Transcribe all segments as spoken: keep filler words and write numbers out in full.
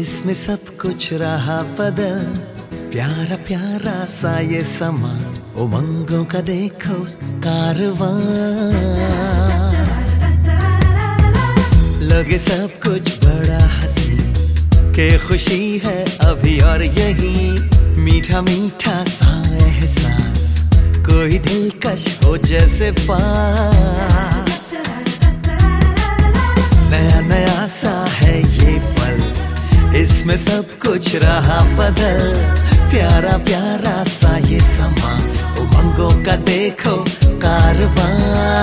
इसमें सब कुछ रहा बदल, प्यारा प्यारा सा ये समा, उमंगों का देखो कारवां। लगे सब कुछ बड़ा हंसी के खुशी है अभी और यही, मीठा मीठा सा एहसास, कोई दिलकश हो जैसे पास। नया नया सा है ये पल, इसमें सब कुछ रहा बदल, प्यारा प्यारा सा ये समा, उमंगों का देखो कारवां।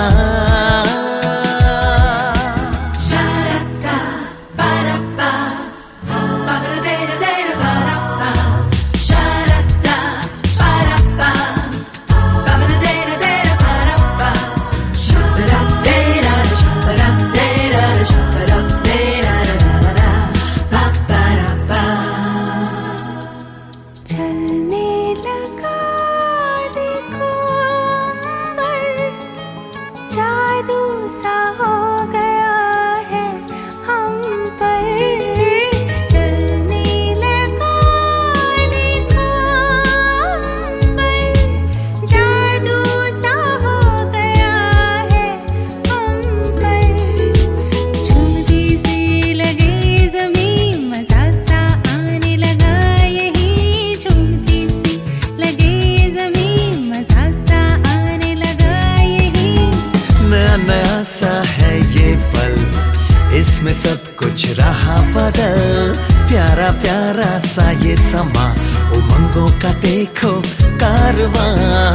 इसमें सब कुछ रहा बदल, प्यारा प्यारा सा ये समा, उमंगों का देखो कारवां।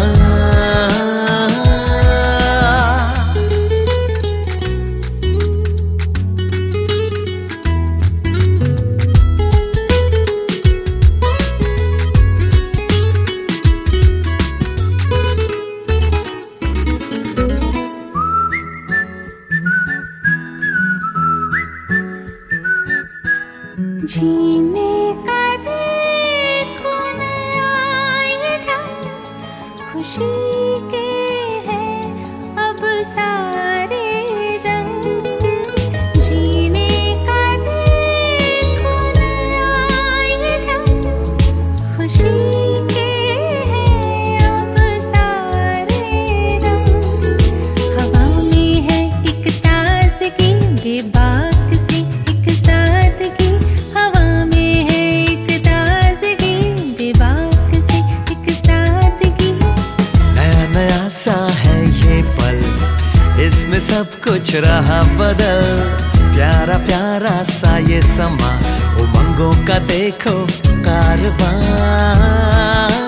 जीने का देखो नया ये ढंग, खुशी के हैं अब सारे रंग। जीने का देखो नया ये ढंग, खुशी के हैं अब सारे रंग। हवा में है एक ताज़गी बेबाक सी एक सादगी, इसमें सब कुछ रहा बदल, प्यारा प्यारा सा ये समा, उमंगों का देखो कारवां।